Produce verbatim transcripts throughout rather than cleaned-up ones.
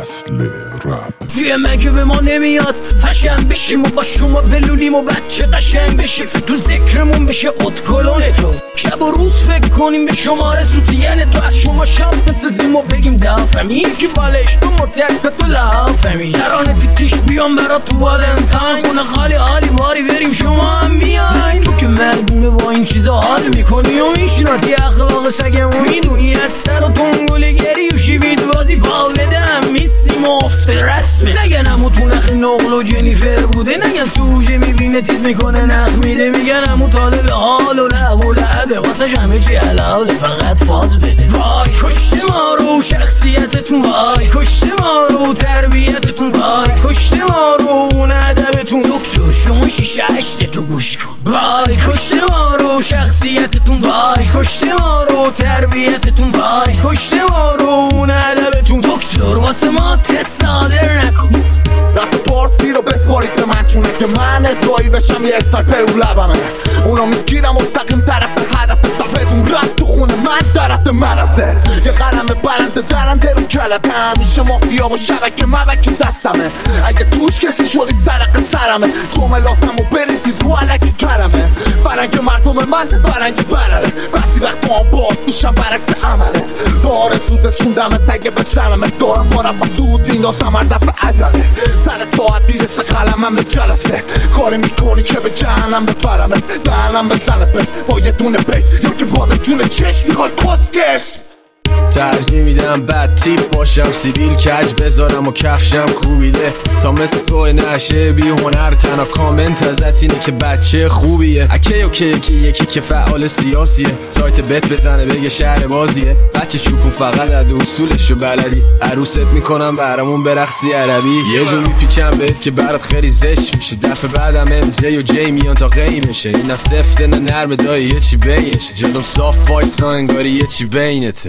فصل رپ توی مگه به ما نمیاد فشن بشیم و با شما بلونیم و بچه قشنگ بشیم تو ذکرمون بشه اتکلون تو شب و روز فکر کنیم به شماره سوتین تو از شما شب بسازیم و بگیم دافمی یکی بالش تو مرتک به تو لحافمی درانه تیتیش بیام برا تو والنتاین خونه خالی حالی باری بریم شما هم میای تو که مردونه با این چیزا حال میکنی و میشناتی اخلاق سگمون میدونی از سر و تنگل گری و شیوید بازی فاوده هم میسیم و افته رسمه نگن امو تو نخ نقل و جنیفر بوده نگن سوژه میبینه تیز میکنه نخ میده میگن امو طالب حال و لب و لبه واسه همه چی حلاله فقط فاز بده وای کشته ما رو شخصیتتون وای کشته ما رو تربیتتون وای کشته ما رو اون ادبتون دکتر شما شیشه هشته تو گوش کن وای کشته ما رو شخصیتتون وای کشته ما رو تربیتتون وای کشته ما رو اون ادبتون دکتر واسه ما تست صادر نکن رپ پارسی رو بسپارید به من چونه که من اسرائیل بشم یه استایپر رو لبمه اونا میگیرم مستقیم طرف هدف و بدون رپ تو خونه من طرف مرزه یه قلم بلند درنده رو کلت همیشه مافیا و شبکه مبکی دستمه اگه توش کسی شدی سرق سرمه جملاتم و بریزید رو علکی کرمه فرنگ مردم من فرنگ برره بسی وقت ما باز میشم برعکس عمله داره سودشون دمه تگه به سرمه دارم با رفم دود این داستم هر دفعه عدله سر ساعت میرسه قلمم به جلسه کاری میکنی که به جهنم ببرمت دهنم بزنت با یه دونه بیت یا که با جون چشم میخواد کسکش ترجیح میدم بد تیپ باشم سیبیل کج بذارم و کفشم کوبیده تا مثل تو نشه بی هنر تنها کامنت ازت اینه که بچه خوبیه اکی اوکی یکی یکی که فعال سیاسیه سایت بت بزنه بگه شهر بازیه بچه چوپون فقط از اصولشو بلدی عروست میکنم برامون برقصی عربی یه جو میپیچم بهت که برات خیلی زشت میشه دفعه بعدم ام جی و جی میان تا قیمشه این نه سفته نه نرم دایی یه چی بینشه جلوم صاف وایسا انگاری یه چی بینته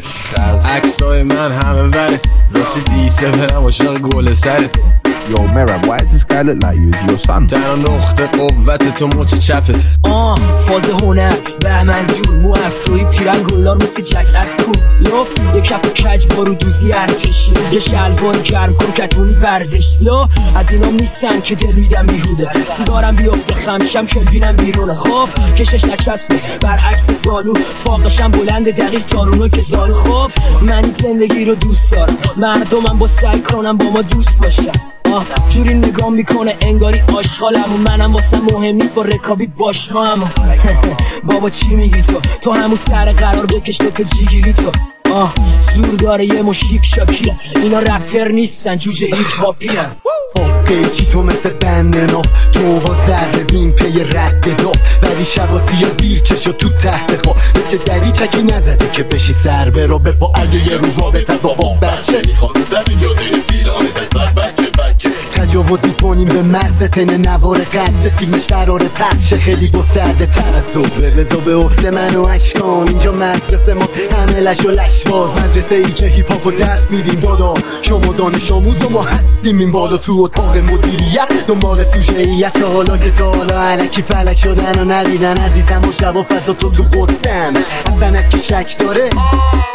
عکسای من همه ورت رسیدی سفرم عاشق گل سرت Yo, Meram, why does this guy look like you? Is he your son? تنها نقطه قوت تو مچ چپت آه فاز هنر بهمن جون مو افروی پیرن گلار مثل جک از کون یا یه کپ کج بارو دوزی ارتشی یه شلوار گرم کن کتونی ورزش یا از اینام نیستن که دل میدم بیهوده سیگارم بیفته خمشم کلوینم بیرونه خب کشش نچسبه برعکس زالو فاقشم بلند دقیق تارونو که زالو خب من زندگی رو دوست دارم مردمم با سعی کنم با ما دوست باشم جوری نگاه میکنه انگاری آشغالم و منم واسه مهم نیست با رکابی باشگاهم بابا چی میگی تو تو همون سر قرار بکش تو که جیگیری تو آه زور داره یه مشیک شاکی اینا رپر نیستن جوجه هیچ هاپی هم قیچی تو مثل بندنا تو با زرد بین پی رد دو ولی شباسی یا زیر چشو تو تحت خواه بس که دری چکی نزده که بشی سر برو بپا اگه یه روز رابطه بابا بچه میخوام زمین جاده فیلانه پسر بچه بچه تجاوز میکنیم به مرز تن نوار قصد فیلمش قرار پخش خیلی گسترده تر از صبح بزا به عهد من و اشکان اینجا مدرسه ماست همه لش و لش باز مدرسه ای که هیپ هاپ و درس میدیم دادا شما دانش آموز و ما هستیم این بالا تو اتاق مدیریت دنبال سوژه‌ایت که حالا که تا حالا علکی فلک شدن و ندیدن عزیزم و شب و فضا تو تو قصه همش اصلا که شک داره